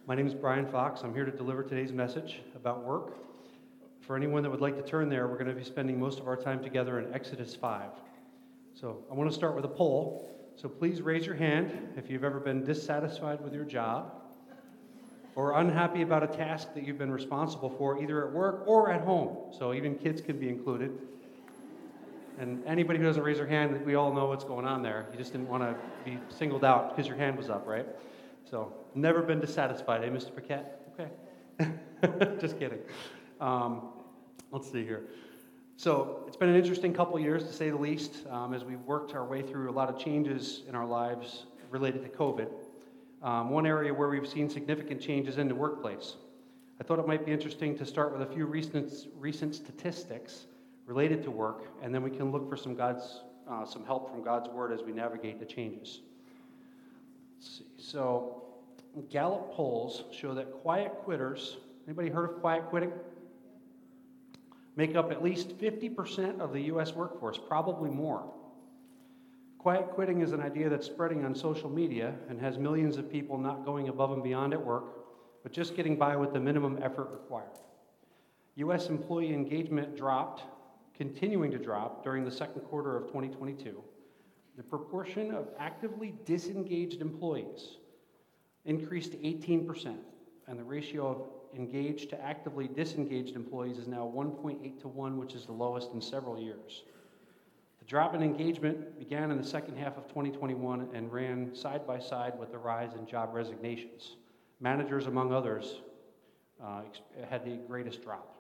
My name is Brian Fox. I'm here to deliver today's message about work. For anyone that would like to turn there, we're going to be spending most of our time together in Exodus 5. So I want to start with a poll. So please raise your hand if you've ever been dissatisfied with your job or unhappy about a task that you've been responsible for, either at work or at home. So even kids can be included. And anybody who doesn't raise their hand, we all know what's going on there. You just didn't want to be singled out because your hand was up, right? So, never been dissatisfied, eh, Mr. Paquette? Okay. Just kidding. Let's see here. So, it's been an interesting couple years, to say the least, as we've worked our way through a lot of changes in our lives related to COVID. One area where we've seen significant changes in the workplace. I thought it might be interesting to start with a few recent statistics related to work, and then we can look for some help from God's Word as we navigate the changes. Let's see. So, Gallup polls show that quiet quitters, anybody heard of quiet quitting? Make up at least 50% of the U.S. workforce, probably more. Quiet quitting is an idea that's spreading on social media and has millions of people not going above and beyond at work, but just getting by with the minimum effort required. U.S. employee engagement continuing to drop during the second quarter of 2022. The proportion of actively disengaged employees increased to 18%, and the ratio of engaged to actively disengaged employees is now 1.8 to 1, which is the lowest in several years. The drop in engagement began in the second half of 2021 and ran side by side with the rise in job resignations. Managers, among others, had the greatest drop.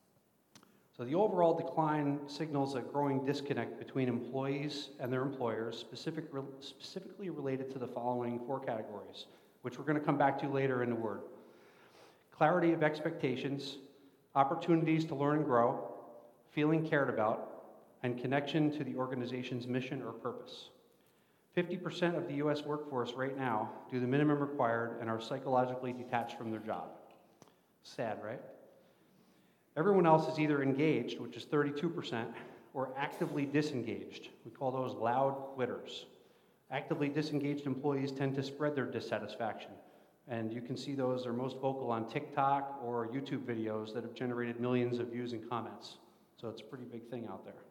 So the overall decline signals a growing disconnect between employees and their employers, specifically related to the following four categories, which we're going to come back to later in the Word. Clarity of expectations, opportunities to learn and grow, feeling cared about, and connection to the organization's mission or purpose. 50% of the U.S. workforce right now do the minimum required and are psychologically detached from their job. Sad, right? Everyone else is either engaged, which is 32%, or actively disengaged. We call those loud quitters. Actively disengaged employees tend to spread their dissatisfaction. And you can see those are most vocal on TikTok or YouTube videos that have generated millions of views and comments. So it's a pretty big thing out there.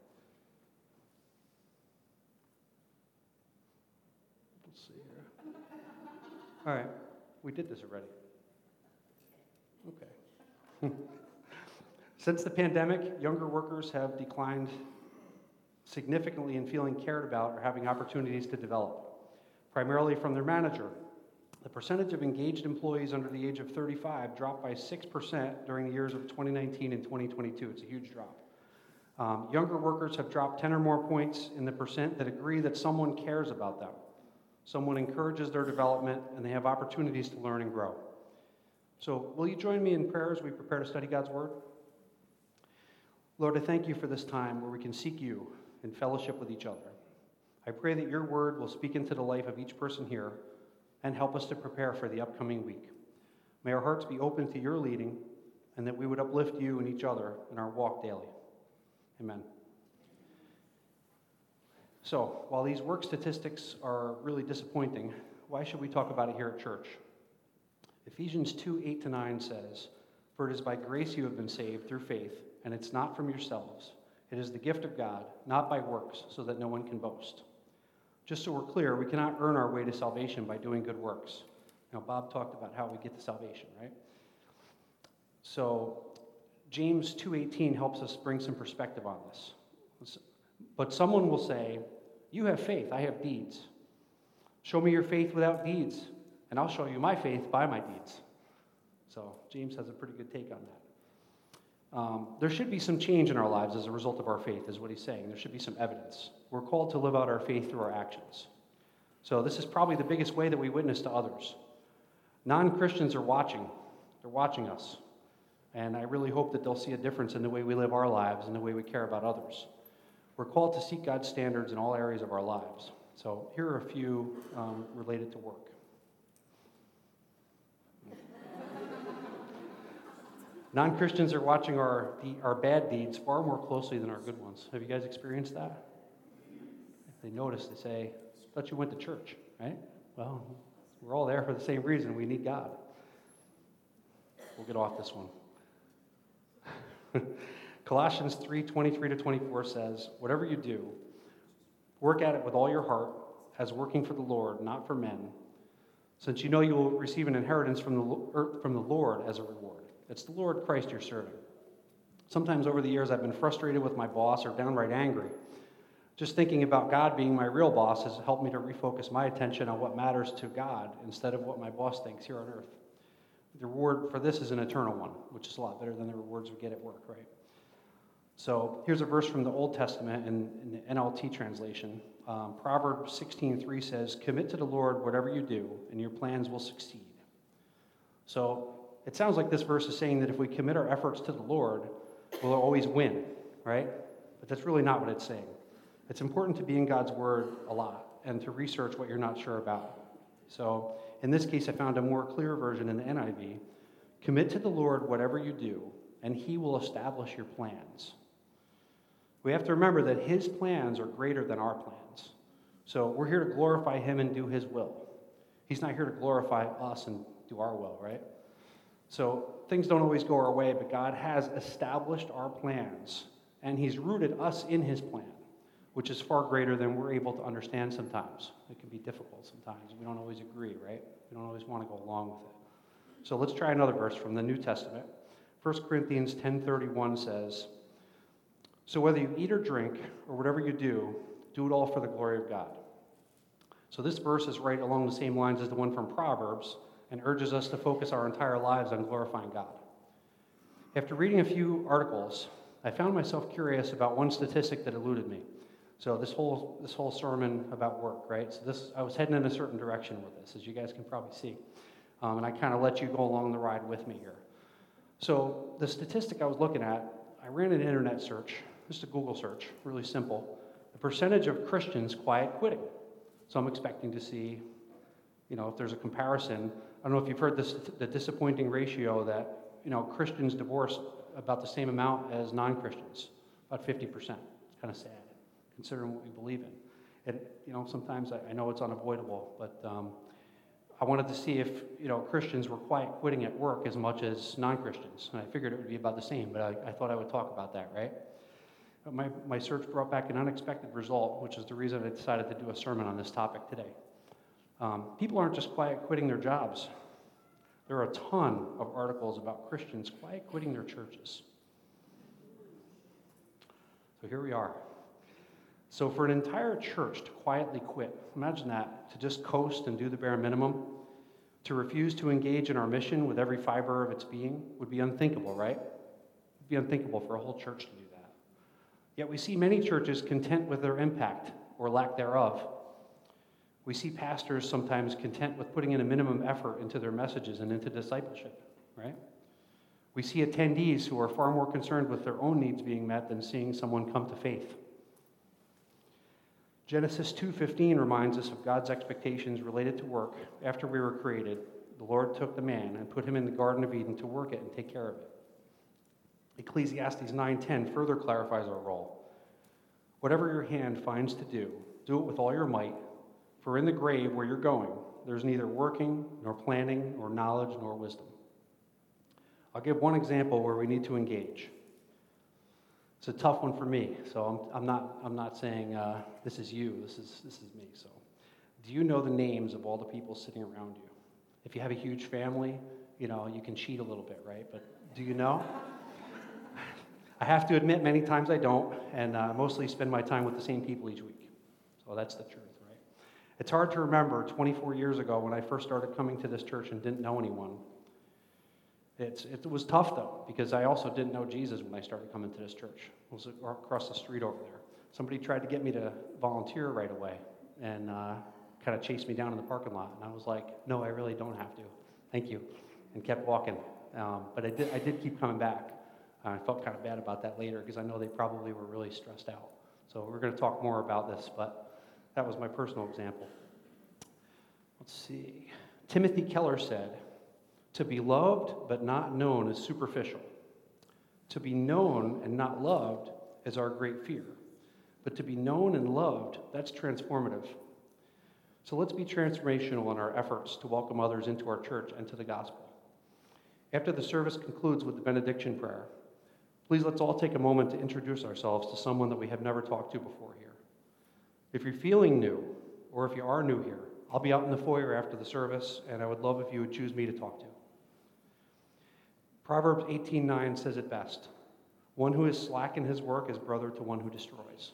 Let's see here. All right, we did this already. Okay. Since the pandemic, younger workers have declined significantly in feeling cared about or having opportunities to develop, primarily from their manager. The percentage of engaged employees under the age of 35 dropped by 6% during the years of 2019 and 2022. It's a huge drop. Younger workers have dropped 10 or more points in the percent that agree that someone cares about them. Someone encourages their development, and they have opportunities to learn and grow. So will you join me in prayer as we prepare to study God's Word? Lord, I thank you for this time where we can seek you in fellowship with each other. I pray that your word will speak into the life of each person here and help us to prepare for the upcoming week. May our hearts be open to your leading and that we would uplift you and each other in our walk daily. Amen. So, while these work statistics are really disappointing, why should we talk about it here at church? Ephesians 2:8-9 says, "For it is by grace you have been saved through faith, and it's not from yourselves. It is the gift of God, not by works, so that no one can boast." Just so we're clear, we cannot earn our way to salvation by doing good works. Now, Bob talked about how we get to salvation, right? So, James 2:18 helps us bring some perspective on this. But someone will say, "You have faith, I have deeds. Show me your faith without deeds, and I'll show you my faith by my deeds." So, James has a pretty good take on that. There should be some change in our lives as a result of our faith, is what he's saying. There should be some evidence. We're called to live out our faith through our actions. So this is probably the biggest way that we witness to others. Non-Christians are watching. They're watching us. And I really hope that they'll see a difference in the way we live our lives and the way we care about others. We're called to seek God's standards in all areas of our lives. So here are a few related to work. Non-Christians are watching our bad deeds far more closely than our good ones. Have you guys experienced that? If they notice, they say, "I thought you went to church," right? Well, we're all there for the same reason. We need God. we'll get off this one. Colossians 3:23-24 says, "Whatever you do, work at it with all your heart, as working for the Lord, not for men, since you know you will receive an inheritance from the Lord as a reward." It's the Lord Christ you're serving. Sometimes over the years I've been frustrated with my boss or downright angry. Just thinking about God being my real boss has helped me to refocus my attention on what matters to God instead of what my boss thinks here on earth. The reward for this is an eternal one, which is a lot better than the rewards we get at work, right? So here's a verse from the Old Testament in the NLT translation. Proverbs 16:3 says, "Commit to the Lord whatever you do, and your plans will succeed." So it sounds like this verse is saying that if we commit our efforts to the Lord, we'll always win, right? But that's really not what it's saying. It's important to be in God's Word a lot and to research what you're not sure about. So in this case, I found a more clear version in the NIV. "Commit to the Lord whatever you do, and He will establish your plans." We have to remember that His plans are greater than our plans. So we're here to glorify Him and do His will. He's not here to glorify us and do our will, right? So things don't always go our way, but God has established our plans, and He's rooted us in His plan, which is far greater than we're able to understand sometimes. It can be difficult sometimes. We don't always agree, right? We don't always want to go along with it. So let's try another verse from the New Testament. 1 Corinthians 10:31 says, "So whether you eat or drink, or whatever you do it all for the glory of God." So this verse is right along the same lines as the one from Proverbs and urges us to focus our entire lives on glorifying God. After reading a few articles, I found myself curious about one statistic that eluded me. So this whole sermon about work, right? So I was heading in a certain direction with this, as you guys can probably see. And I kind of let you go along the ride with me here. So the statistic I was looking at, I ran an internet search, just a Google search, really simple. The percentage of Christians quiet quitting. So I'm expecting to see, if there's a comparison. I don't know if you've heard the disappointing ratio that, Christians divorce about the same amount as non-Christians, about 50%. It's kind of sad, considering what we believe in. And, sometimes I know it's unavoidable, but I wanted to see if, Christians were quiet quitting at work as much as non-Christians. And I figured it would be about the same, but I thought I would talk about that, right? But my search brought back an unexpected result, which is the reason I decided to do a sermon on this topic today. People aren't just quiet quitting their jobs. There are a ton of articles about Christians quiet quitting their churches. So here we are. So for an entire church to quietly quit, imagine that, to just coast and do the bare minimum, to refuse to engage in our mission with every fiber of its being would be unthinkable, right? It would be unthinkable for a whole church to do that. Yet we see many churches content with their impact or lack thereof. We see pastors sometimes content with putting in a minimum effort into their messages and into discipleship, right? We see attendees who are far more concerned with their own needs being met than seeing someone come to faith. Genesis 2:15 reminds us of God's expectations related to work. After we were created, the Lord took the man and put him in the Garden of Eden to work it and take care of it. Ecclesiastes 9:10 further clarifies our role. "Whatever your hand finds to do it with all your might, for in the grave where you're going, there's neither working, nor planning, nor knowledge, nor wisdom." I'll give one example where we need to engage. It's a tough one for me, so I'm not saying this is you. This is me. So, do you know the names of all the people sitting around you? If you have a huge family, you can cheat a little bit, right? But do you know? I have to admit, many times I don't, and mostly spend my time with the same people each week. So that's the truth, right? It's hard to remember 24 years ago when I first started coming to this church and didn't know anyone. It was tough, though, because I also didn't know Jesus when I started coming to this church. It was across the street over there. Somebody tried to get me to volunteer right away and kind of chased me down in the parking lot. And I was like, "No, I really don't have to. Thank you," and kept walking. But I did keep coming back. I felt kind of bad about that later because I know they probably were really stressed out. So we're going to talk more about this, but that was my personal example. Let's see. Timothy Keller said, "To be loved but not known is superficial. To be known and not loved is our great fear. But to be known and loved, that's transformative." So let's be transformational in our efforts to welcome others into our church and to the gospel. After the service concludes with the benediction prayer, please let's all take a moment to introduce ourselves to someone that we have never talked to before here. If you're feeling new, or if you are new here, I'll be out in the foyer after the service, and I would love if you would choose me to talk to. Proverbs 18:9 says it best. One who is slack in his work is brother to one who destroys.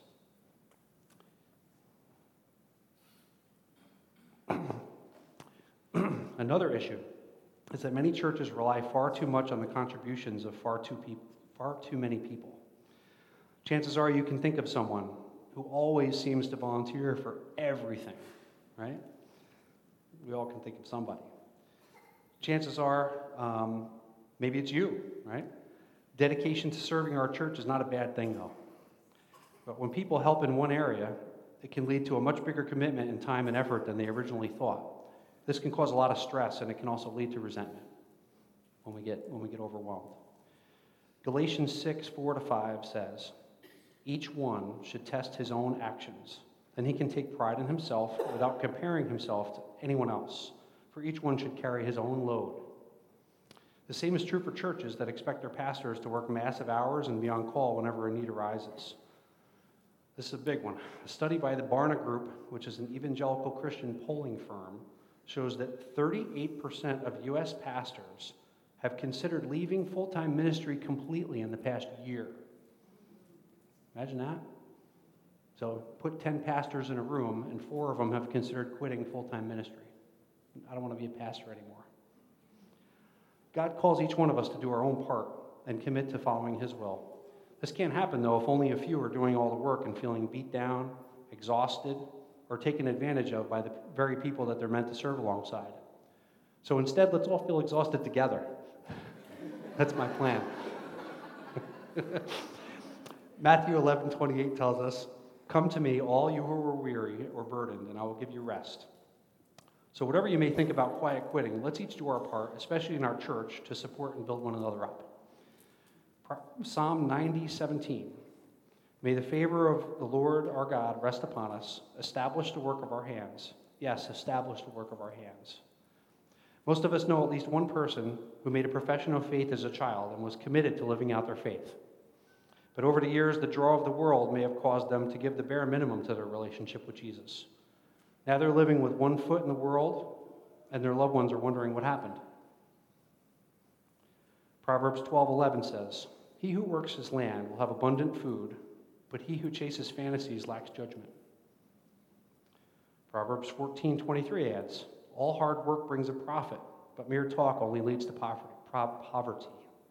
Another issue is that many churches rely far too much on the contributions of far too many people. Chances are you can think of someone who always seems to volunteer for everything, right? We all can think of somebody. Chances are maybe it's you, right? Dedication to serving our church is not a bad thing, though. But when people help in one area, it can lead to a much bigger commitment in time and effort than they originally thought. This can cause a lot of stress, and it can also lead to resentment when we get overwhelmed. Galatians 6:4-5 says, each one should test his own actions. Then he can take pride in himself without comparing himself to anyone else, for each one should carry his own load. The same is true for churches that expect their pastors to work massive hours and be on call whenever a need arises. This is a big one. A study by the Barna Group, which is an evangelical Christian polling firm, shows that 38% of U.S. pastors have considered leaving full-time ministry completely in the past year. Imagine that. So put 10 pastors in a room, and 4 of them have considered quitting full-time ministry. I don't want to be a pastor anymore. God calls each one of us to do our own part and commit to following his will. This can't happen, though, if only a few are doing all the work and feeling beat down, exhausted, or taken advantage of by the very people that they're meant to serve alongside. So instead, let's all feel exhausted together. That's my plan. Matthew 11:28 tells us, come to me, all you who are weary or burdened, and I will give you rest. So whatever you may think about quiet quitting, let's each do our part, especially in our church, to support and build one another up. Psalm 90:17. May the favor of the Lord our God rest upon us, establish the work of our hands. Yes, establish the work of our hands. Most of us know at least one person who made a profession of faith as a child and was committed to living out their faith. But over the years, the draw of the world may have caused them to give the bare minimum to their relationship with Jesus. Now they're living with one foot in the world, and their loved ones are wondering what happened. Proverbs 12:11 says, he who works his land will have abundant food, but he who chases fantasies lacks judgment. Proverbs 14:23 adds, all hard work brings a profit, but mere talk only leads to poverty.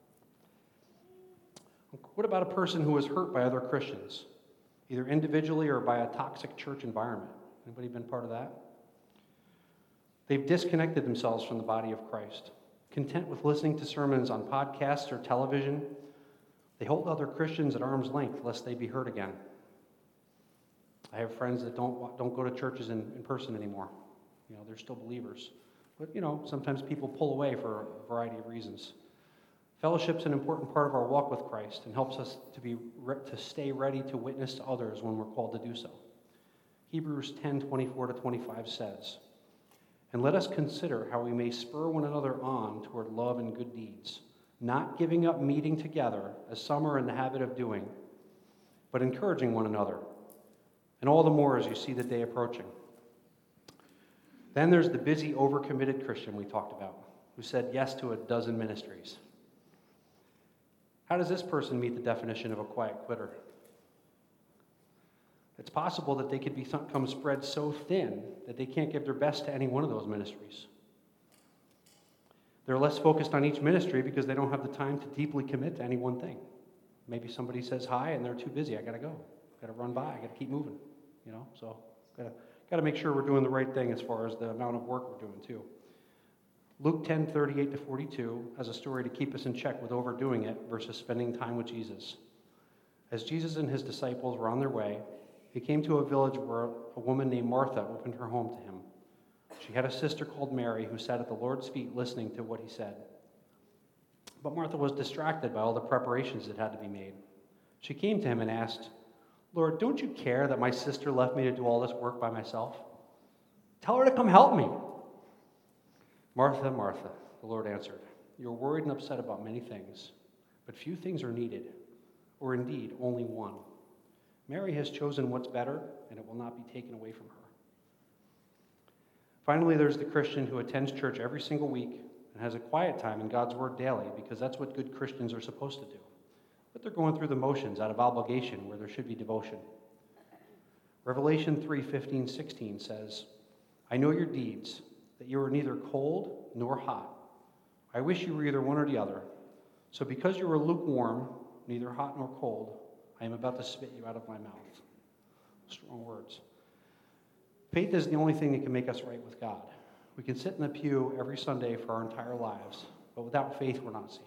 What about a person who was hurt by other Christians, either individually or by a toxic church environment? Anybody been part of that? They've disconnected themselves from the body of Christ. Content with listening to sermons on podcasts or television, they hold other Christians at arm's length lest they be hurt again. I have friends that don't go to churches in person anymore. They're still believers. But, sometimes people pull away for a variety of reasons. Fellowship's an important part of our walk with Christ and helps us to stay ready to witness to others when we're called to do so. Hebrews 10:24-25 says, and let us consider how we may spur one another on toward love and good deeds, not giving up meeting together as some are in the habit of doing, but encouraging one another, and all the more as you see the day approaching. Then there's the busy, overcommitted Christian we talked about, who said yes to a dozen ministries. How does this person meet the definition of a quiet quitter? It's possible that they could become spread so thin that they can't give their best to any one of those ministries. They're less focused on each ministry because they don't have the time to deeply commit to any one thing. Maybe somebody says hi and they're too busy. I got to go. Got to run by. I got to keep moving. So got to make sure we're doing the right thing as far as the amount of work we're doing too. Luke 10:38-42 has a story to keep us in check with overdoing it versus spending time with Jesus. As Jesus and his disciples were on their way, he came to a village where a woman named Martha opened her home to him. She had a sister called Mary who sat at the Lord's feet listening to what he said. But Martha was distracted by all the preparations that had to be made. She came to him and asked, Lord, don't you care that my sister left me to do all this work by myself? Tell her to come help me. Martha, Martha, the Lord answered, you're worried and upset about many things, but few things are needed, or indeed only one. Mary has chosen what's better, and it will not be taken away from her. Finally, there's the Christian who attends church every single week and has a quiet time in God's Word daily, because that's what good Christians are supposed to do. But they're going through the motions out of obligation where there should be devotion. Revelation 3:15-16 says, I know your deeds, that you are neither cold nor hot. I wish you were either one or the other. So because you are lukewarm, neither hot nor cold, I am about to spit you out of my mouth. Strong words. Faith is the only thing that can make us right with God. We can sit in the pew every Sunday for our entire lives, but without faith, we're not saved.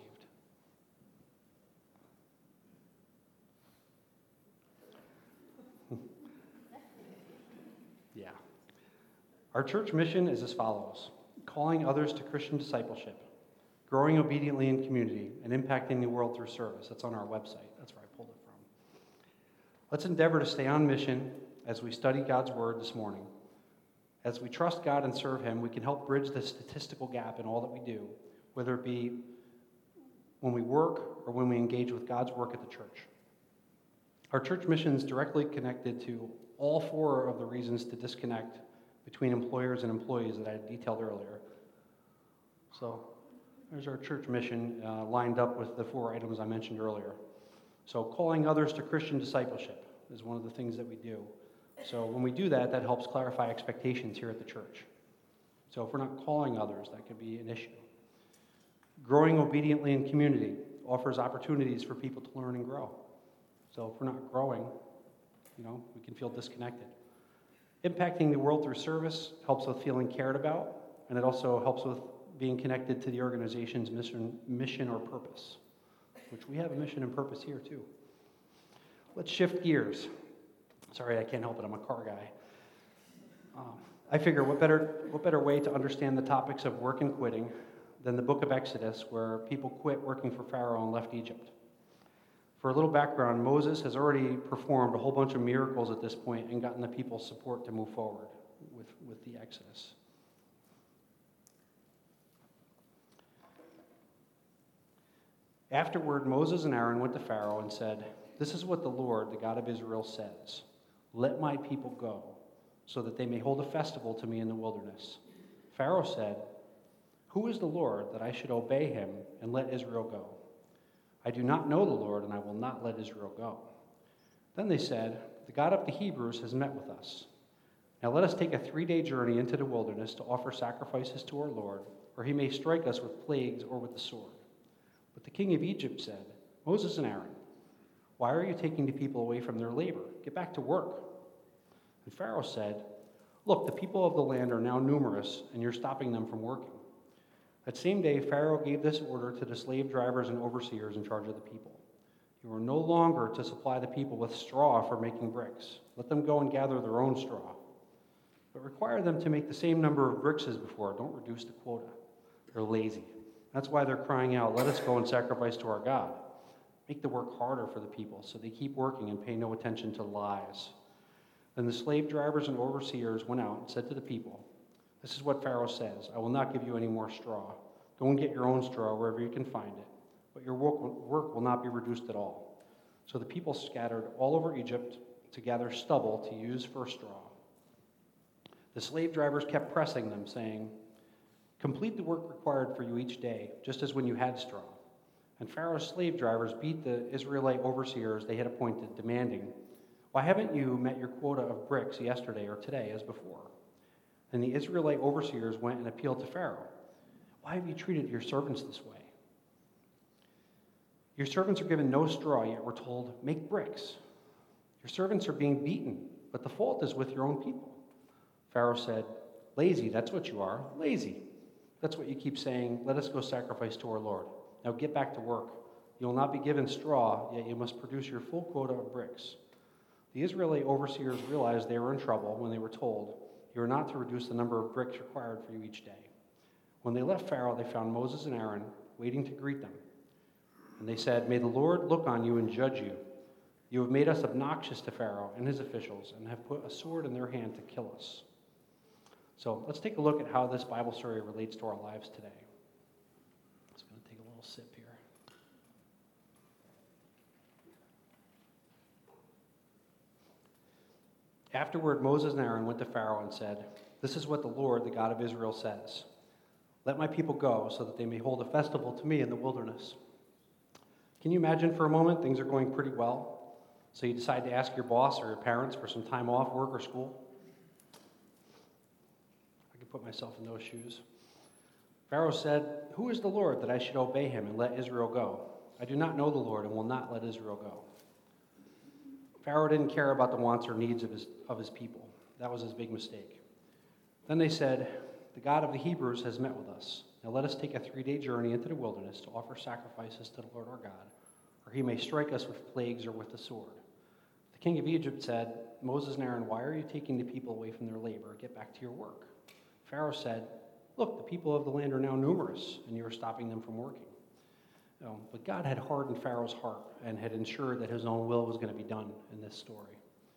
Yeah. Our church mission is as follows: calling others to Christian discipleship, growing obediently in community, and impacting the world through service. That's on our website. That's where I pulled it from. Let's endeavor to stay on mission as we study God's Word this morning. As we trust God and serve Him, we can help bridge the statistical gap in all that we do, whether it be when we work or when we engage with God's work at the church. Our church mission is directly connected to all four of the reasons to disconnect between employers and employees that I detailed earlier. So there's our church mission lined up with the four items I mentioned earlier. So calling others to Christian discipleship is one of the things that we do. So when we do that, that helps clarify expectations here at the church. So if we're not calling others, that could be an issue. Growing obediently in community offers opportunities for people to learn and grow. So if we're not growing, we can feel disconnected. Impacting the world through service helps with feeling cared about, and it also helps with being connected to the organization's mission or purpose, which we have a mission and purpose here too. Let's shift gears. Sorry, I can't help it. I'm a car guy. I figure what better way to understand the topics of work and quitting than the book of Exodus, where people quit working for Pharaoh and left Egypt. For a little background, Moses has already performed a whole bunch of miracles at this point and gotten the people's support to move forward with the Exodus. Afterward, Moses and Aaron went to Pharaoh and said, "This is what the Lord, the God of Israel, says. Let my people go, so that they may hold a festival to me in the wilderness." Pharaoh said, "Who is the Lord that I should obey him and let Israel go? I do not know the Lord, and I will not let Israel go." Then they said, "The God of the Hebrews has met with us. Now let us take a 3-day journey into the wilderness to offer sacrifices to our Lord, or he may strike us with plagues or with the sword." But the king of Egypt said, "Moses and Aaron, why are you taking the people away from their labor? Get back to work." And Pharaoh said, "Look, the people of the land are now numerous, and you're stopping them from working." That same day, Pharaoh gave this order to the slave drivers and overseers in charge of the people: "You are no longer to supply the people with straw for making bricks. Let them go and gather their own straw. But require them to make the same number of bricks as before. Don't reduce the quota." They're lazy. That's why they're crying out, "Let us go and sacrifice to our God." Make the work harder for the people so they keep working and pay no attention to lies. Then the slave drivers and overseers went out and said to the people, "This is what Pharaoh says: I will not give you any more straw. Go and get your own straw wherever you can find it. But your work will not be reduced at all." So the people scattered all over Egypt to gather stubble to use for straw. The slave drivers kept pressing them, saying, "Complete the work required for you each day, just as when you had straw." And Pharaoh's slave drivers beat the Israelite overseers they had appointed, demanding, "Why haven't you met your quota of bricks yesterday or today as before?" And the Israelite overseers went and appealed to Pharaoh. "Why have you treated your servants this way? Your servants are given no straw, yet we're told, 'Make bricks.' Your servants are being beaten, but the fault is with your own people." Pharaoh said, "Lazy, that's what you are, lazy. That's what you keep saying, 'Let us go sacrifice to our Lord.' Now get back to work. You will not be given straw, yet you must produce your full quota of bricks." The Israelite overseers realized they were in trouble when they were told, "You are not to reduce the number of bricks required for you each day." When they left Pharaoh, they found Moses and Aaron waiting to greet them. And they said, "May the Lord look on you and judge you. You have made us obnoxious to Pharaoh and his officials and have put a sword in their hand to kill us." So let's take a look at how this Bible story relates to our lives today. I'm just going to little sip here. Afterward, Moses and Aaron went to Pharaoh and said, "This is what the Lord, the God of Israel, says. Let my people go so that they may hold a festival to me in the wilderness." Can you imagine for a moment things are going pretty well, so you decide to ask your boss or your parents for some time off work or school? I can put myself in those shoes. Pharaoh said, "Who is the Lord that I should obey him and let Israel go? I do not know the Lord and will not let Israel go." Pharaoh didn't care about the wants or needs of his people. That was his big mistake. Then they said, "The God of the Hebrews has met with us. Now let us take a 3-day journey into the wilderness to offer sacrifices to the Lord our God, or he may strike us with plagues or with the sword." The king of Egypt said, "Moses and Aaron, why are you taking the people away from their labor? Get back to your work." Pharaoh said, "Look, the people of the land are now numerous, and you are stopping them from working." But God had hardened Pharaoh's heart and had ensured that his own will was going to be done in this story.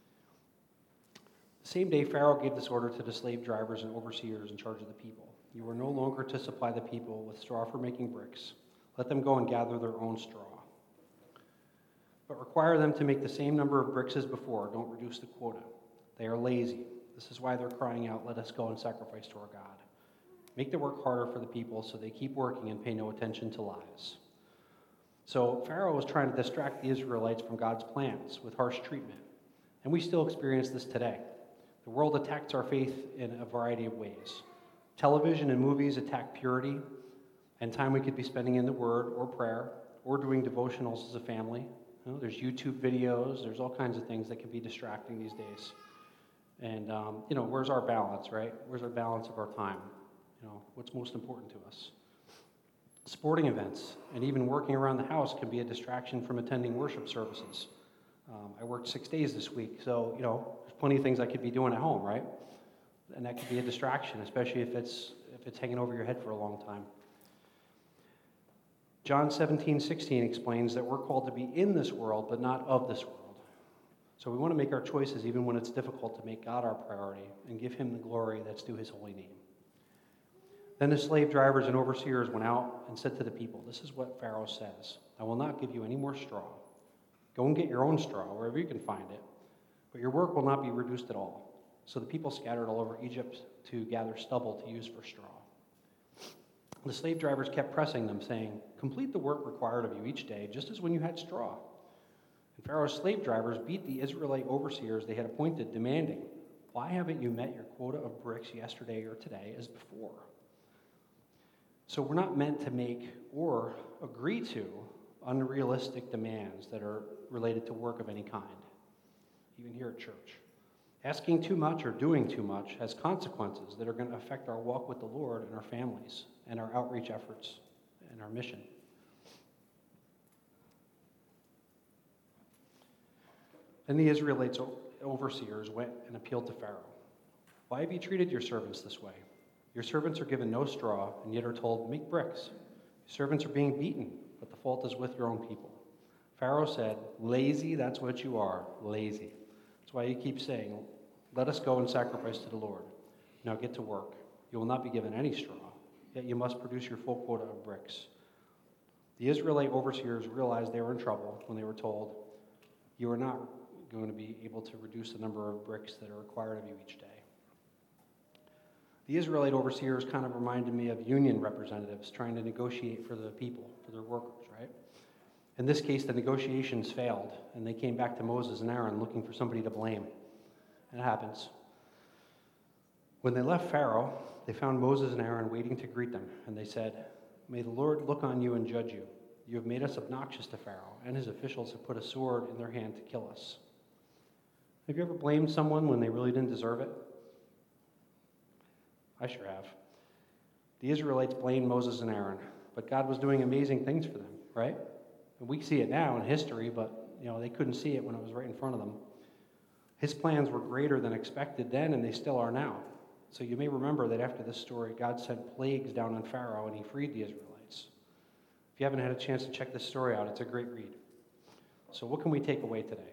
The same day, Pharaoh gave this order to the slave drivers and overseers in charge of the people. "You are no longer to supply the people with straw for making bricks. Let them go and gather their own straw. But require them to make the same number of bricks as before. Don't reduce the quota. They are lazy. This is why they're crying out, 'Let us go and sacrifice to our God.' Make the work harder for the people so they keep working and pay no attention to lies." So Pharaoh was trying to distract the Israelites from God's plans with harsh treatment. And we still experience this today. The world attacks our faith in a variety of ways. Television and movies attack purity and time we could be spending in the Word or prayer or doing devotionals as a family. There's YouTube videos. There's all kinds of things that can be distracting these days. And, where's our balance, right? Where's our balance of our time? What's most important to us? Sporting events and even working around the house can be a distraction from attending worship services. I worked 6 days this week, so, there's plenty of things I could be doing at home, right? And that could be a distraction, especially if it's hanging over your head for a long time. John 17:16 explains that we're called to be in this world, but not of this world. So we want to make our choices even when it's difficult to make God our priority and give him the glory that's due his holy name. Then the slave drivers and overseers went out and said to the people, "This is what Pharaoh says. I will not give you any more straw. Go and get your own straw wherever you can find it, but your work will not be reduced at all." So the people scattered all over Egypt to gather stubble to use for straw. The slave drivers kept pressing them, saying, "Complete the work required of you each day, just as when you had straw." And Pharaoh's slave drivers beat the Israelite overseers they had appointed, demanding, "Why haven't you met your quota of bricks yesterday or today as before?" So we're not meant to make or agree to unrealistic demands that are related to work of any kind, even here at church. Asking too much or doing too much has consequences that are going to affect our walk with the Lord and our families and our outreach efforts and our mission. Then the Israelites' overseers went and appealed to Pharaoh. "Why have you treated your servants this way? Your servants are given no straw and yet are told, 'Make bricks.' Your servants are being beaten, but the fault is with your own people." Pharaoh said, "Lazy, that's what you are, lazy. That's why you keep saying, 'Let us go and sacrifice to the Lord.' Now get to work. You will not be given any straw, yet you must produce your full quota of bricks." The Israelite overseers realized they were in trouble when they were told, "You are not going to be able to reduce the number of bricks that are required of you each day." The Israelite overseers kind of reminded me of union representatives trying to negotiate for the people, for their workers, right? In this case, the negotiations failed, and they came back to Moses and Aaron looking for somebody to blame. And it happens. When they left Pharaoh, they found Moses and Aaron waiting to greet them, and they said, "May the Lord look on you and judge you. You have made us obnoxious to Pharaoh, and his officials have put a sword in their hand to kill us." Have you ever blamed someone when they really didn't deserve it? I sure have. The Israelites blamed Moses and Aaron, but God was doing amazing things for them, right? And we see it now in history, but they couldn't see it when it was right in front of them. His plans were greater than expected then, and they still are now. So you may remember that after this story, God sent plagues down on Pharaoh, and he freed the Israelites. If you haven't had a chance to check this story out, it's a great read. So what can we take away today?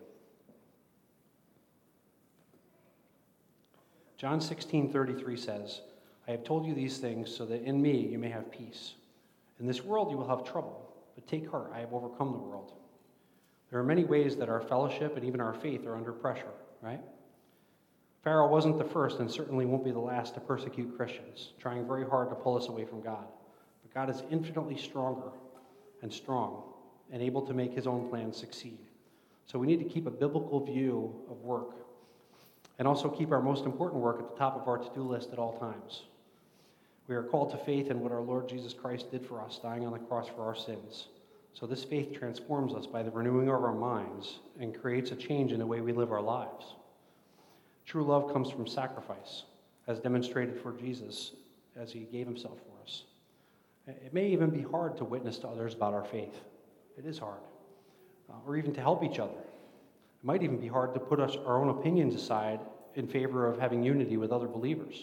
John 16:33 says, "I have told you these things so that in me you may have peace. In this world you will have trouble, but take heart, I have overcome the world. There are many ways that our fellowship and even our faith are under pressure, right? Pharaoh wasn't the first and certainly won't be the last to persecute Christians, trying very hard to pull us away from God. But God is infinitely stronger and strong and able to make his own plans succeed. So we need to keep a biblical view of work and also keep our most important work at the top of our to-do list at all times. We are called to faith in what our Lord Jesus Christ did for us, dying on the cross for our sins. So this faith transforms us by the renewing of our minds and creates a change in the way we live our lives. True love comes from sacrifice, as demonstrated for Jesus as he gave himself for us. It may even be hard to witness to others about our faith. It is hard. Or even to help each other. It might even be hard to put our own opinions aside in favor of having unity with other believers.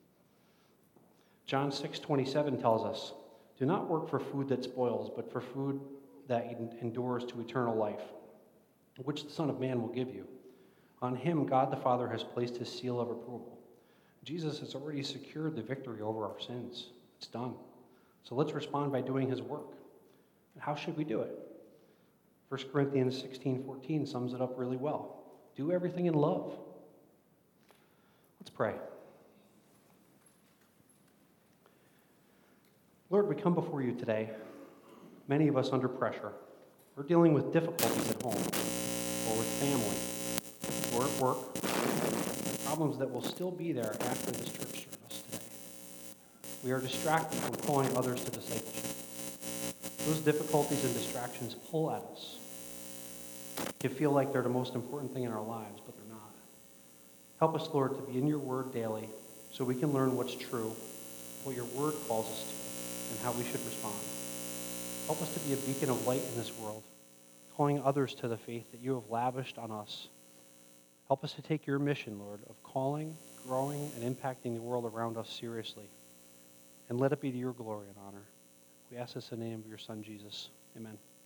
John 6:27 tells us, "Do not work for food that spoils, but for food that endures to eternal life, which the Son of Man will give you. On him, God the Father has placed his seal of approval." Jesus has already secured the victory over our sins. It's done. So let's respond by doing his work. And how should we do it? 1 Corinthians 16:14 sums it up really well. Do everything in love. Let's pray. Lord, we come before you today, many of us under pressure. We're dealing with difficulties at home, or with family, or at work, problems that will still be there after this church service today. We are distracted from calling others to discipleship. Those difficulties and distractions pull at us. It can feel like they're the most important thing in our lives, but they're not. Help us, Lord, to be in your word daily so we can learn what's true, what your word calls us to, and how we should respond. Help us to be a beacon of light in this world, calling others to the faith that you have lavished on us. Help us to take your mission, Lord, of calling, growing, and impacting the world around us seriously. And let it be to your glory and honor. We ask this in the name of your Son, Jesus. Amen.